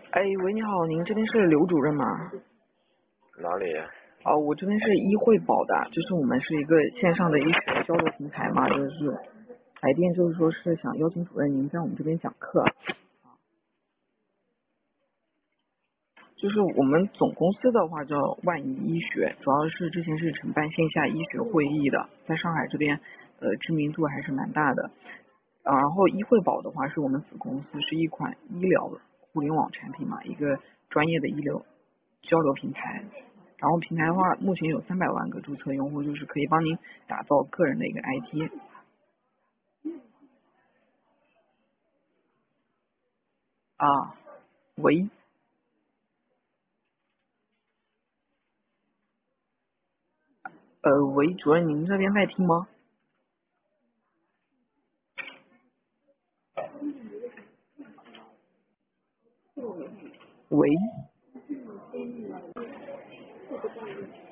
哎，喂，你好，您这边是刘主任吗？ 哪里呀？ 哦，我这边是医惠保的，就是我们是一个线上的医学交流平台嘛，就是来电就是说是想邀请主任您在我们这边讲课，就是我们总公司的话叫万怡医学，主要是之前是承办线下医学会议的，在上海这边知名度还是蛮大的。然后医惠保的话是我们子公司，是一款医疗互联网产品嘛，一个专业的医疗交流平台。然后平台的话，目前有300万个注册用户，就是可以帮您打造个人的一个 IT。啊，喂，喂，主任，您这边在听吗？喂，